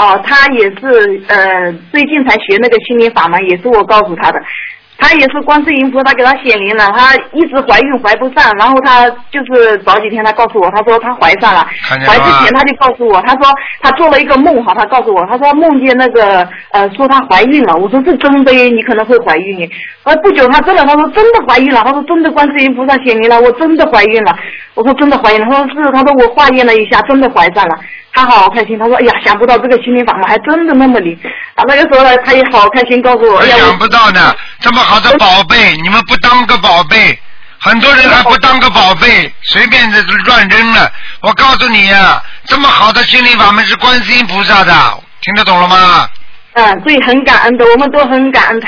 哦，她也是最近才学那个心灵法门，也是我告诉她的。她也是观世音菩萨给她显灵了，她一直怀孕怀不上，然后她就是早几天她告诉我，她说她怀上了，怀之前她就告诉我，她说她做了一个梦哈，她告诉我，她说梦见那个说她怀孕了，我说是真的耶，你可能会怀孕耶。不久她真的，她说真的怀孕了，她说真的观世音菩萨显灵了，我真的怀孕了，我说真的怀孕了，她说是，她说我化验了一下，真的怀上了。他好开心，他说：“哎呀，想不到这个心灵法门还真的那么灵。”啊，那个时候呢，他也好开心，告诉我：“哎呀， 想不到呢，这么好的宝贝，你们不当个宝贝，很多人还不当个宝贝，随便的乱扔了。我告诉你呀，这么好的心灵法门是观世音菩萨的，听得懂了吗？” 所以很感恩的，我们都很感恩他。